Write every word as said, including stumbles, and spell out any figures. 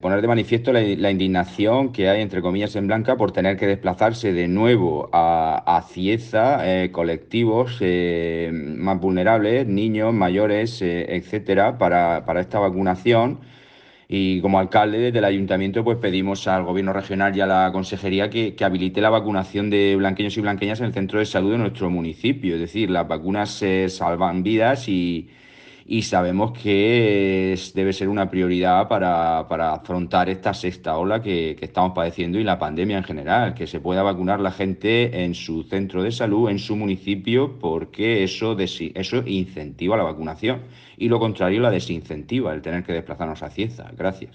poner de manifiesto la, la indignación que hay, entre comillas, en Blanca por tener que desplazarse de nuevo a, a Cieza, eh, colectivos eh, más vulnerables, niños, mayores, eh, etcétera, para, para esta vacunación. Y como alcalde desde el ayuntamiento, pues pedimos al gobierno regional y a la consejería que, que habilite la vacunación de blanqueños y blanqueñas en el centro de salud de nuestro municipio. Es decir, las vacunas eh, salvan vidas y, y sabemos que es- debe ser una prioridad para, para afrontar esta sexta ola que, que estamos padeciendo y la pandemia en general, que se pueda vacunar la gente en su centro de salud, en su municipio, porque eso, desi- eso incentiva la vacunación y lo contrario la desincentiva, el tener que desplazarnos a Cieza. Gracias.